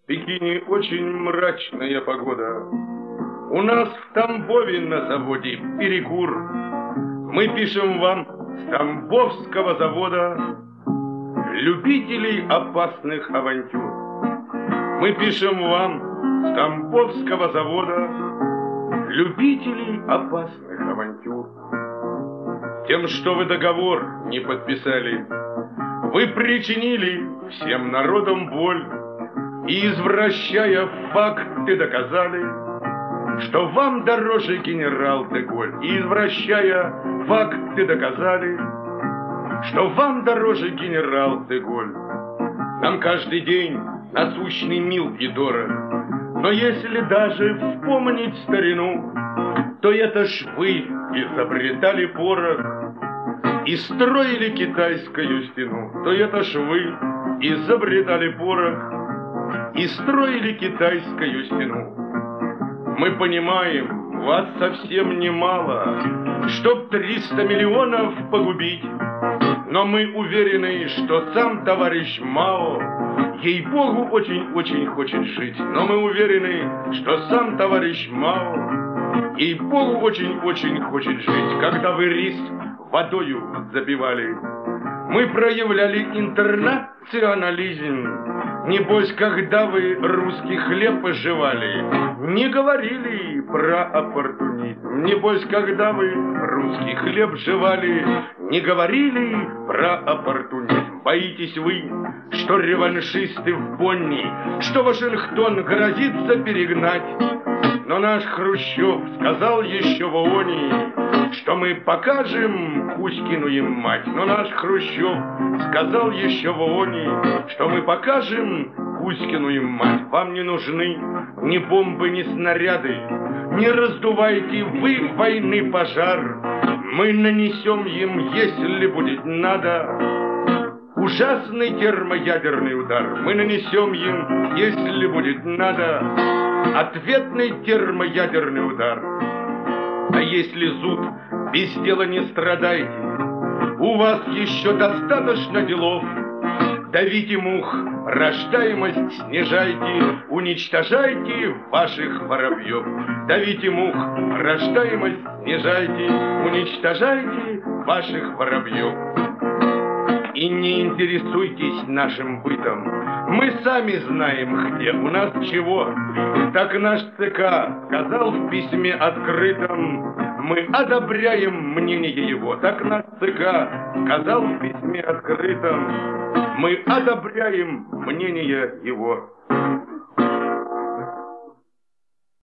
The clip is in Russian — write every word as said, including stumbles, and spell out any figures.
В Пекине очень мрачная погода. У нас в Тамбове на заводе перекур. Мы пишем вам с Тамбовского завода, любителей опасных авантюр. Мы пишем вам с Тамбовского завода, любителей опасных авантюр. Тем, что вы договор не подписали, вы причинили всем народам боль и, извращая факты, доказали, что вам дороже генерал де-Голь. И, извращая факты, доказали, что вам дороже генерал де-Голь. Нам каждый день насущный мил и дорог, но если даже вспомнить старину, то это ж вы изобретали порох и строили китайскую стену. То это ж вы изобретали порох и строили китайскую стену. Мы понимаем, вас совсем немало, чтоб триста миллионов погубить, но мы уверены, что сам товарищ Мао, ей-богу, очень-очень хочет жить. Но мы уверены, что сам товарищ Мао, ей-богу, очень-очень хочет жить. Когда вы рис водою запивали, мы проявляли интернационализм. Небось, когда вы русский хлеб жевали, не говорили про оппортунизм. Небось, когда вы русский хлеб жевали, не говорили про оппортунизм. Боитесь вы, что реваншисты в Бонне, что Вашингтон грозится перегнать. Но наш Хрущев сказал еще в ООНе, что мы покажем Кузькину им мать. Но наш Хрущев сказал еще в ООНе, что мы покажем Кузькину им мать. Вам не нужны ни бомбы, ни снаряды, не раздувайте вы войны пожар. Мы нанесем им, если будет надо, ужасный термоядерный удар. Мы нанесем им, если будет надо, ответный термоядерный удар. А если зуд, без дела не страдайте, у вас еще достаточно делов. Давите мух, рождаемость снижайте, уничтожайте ваших воробьев. Давите мух, рождаемость снижайте, уничтожайте ваших воробьев. И не интересуйтесь нашим бытом, мы сами знаем, где у нас чего. Так наш ЦК сказал в письме открытом, мы одобряем мнение его. Так наш ЦК сказал в письме открытом, мы одобряем мнение его.